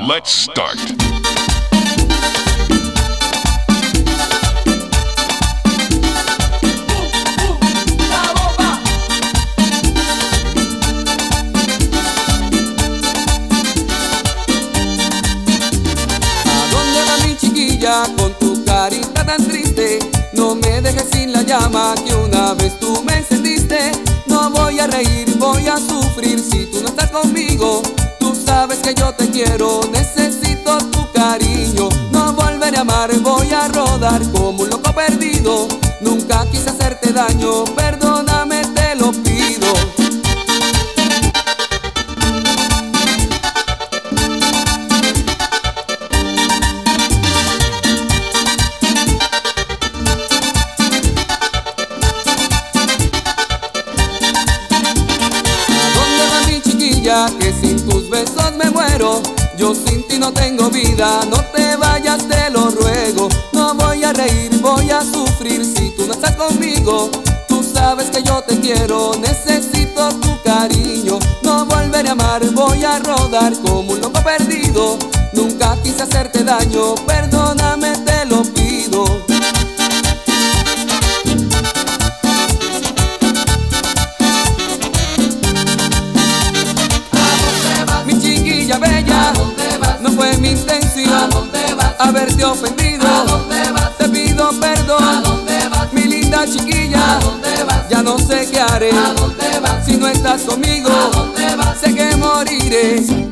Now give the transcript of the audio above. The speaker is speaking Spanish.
let's start. Con tu carita tan triste, no me dejes sin la llama que una vez tú me encendiste. No voy a reír, voy a sufrir si tú no estás conmigo. Tú sabes que yo te quiero, necesito tu cariño. No volveré a amar, voy a rodar como un loco perdido. Nunca quise hacerte daño, perdóname, te lo pido. Que sin tus besos me muero, yo sin ti no tengo vida. No te vayas, te lo ruego. No voy a reír, voy a sufrir si tú no estás conmigo. Tú sabes que yo te quiero, necesito tu cariño. No volveré a amar, voy a rodar como un loco perdido. Nunca quise hacerte daño, perdóname, te lo pido. Bella, no fue mi intención haberte ofendido. Te pido perdón, mi linda chiquilla. Ya no sé qué haré si no estás conmigo. Sé que moriré.